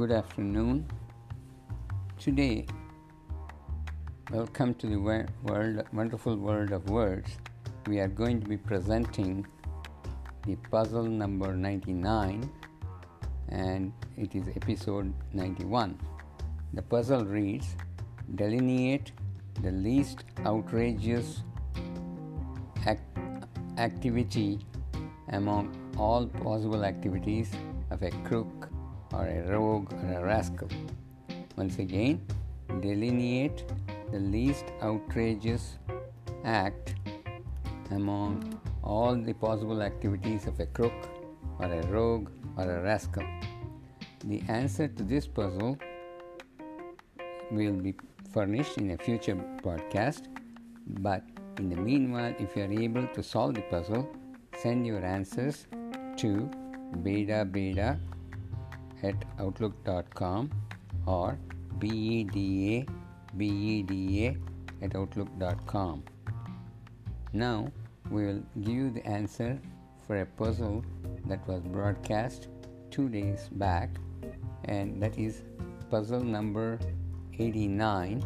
Good afternoon. Today, welcome to the wonderful world of words. We are going to be presenting the puzzle number 99, and it is episode 91. The puzzle reads, delineate the least outrageous activity among all possible activities of a crook or a rogue or a rascal. Once again, delineate the least outrageous act among all the possible activities of a crook or a rogue or a rascal. The answer to this puzzle will be furnished in a future podcast, but in the meanwhile, if you are able to solve the puzzle, send your answers to beda@outlook.com or beda@outlook.com. Now we will give you the answer for a puzzle that was broadcast 2 days back, and that is puzzle number 89.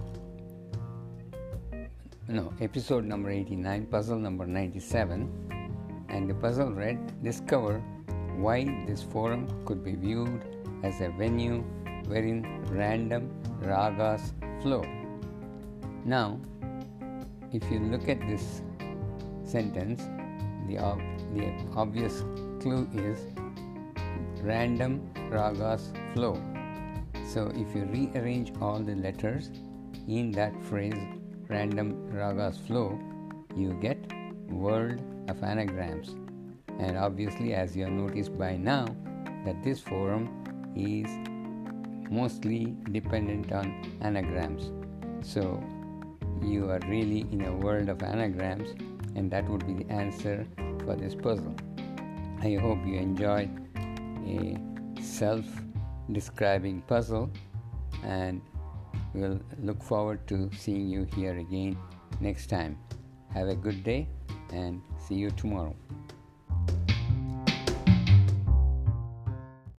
Episode number 89, puzzle number 97, and the puzzle read, discover why this forum could be viewed as a venue wherein random ragas flow. Now, if you look at this sentence, the obvious clue is random ragas flow. So if you rearrange all the letters in that phrase, random ragas flow, you get world of anagrams. And obviously, as you have noticed by now, that this forum is mostly dependent on anagrams. So you are really in a world of anagrams, and that would be the answer for this puzzle. I hope you enjoyed a self-describing puzzle, and we'll look forward to seeing you here again next time. Have a good day and see you tomorrow.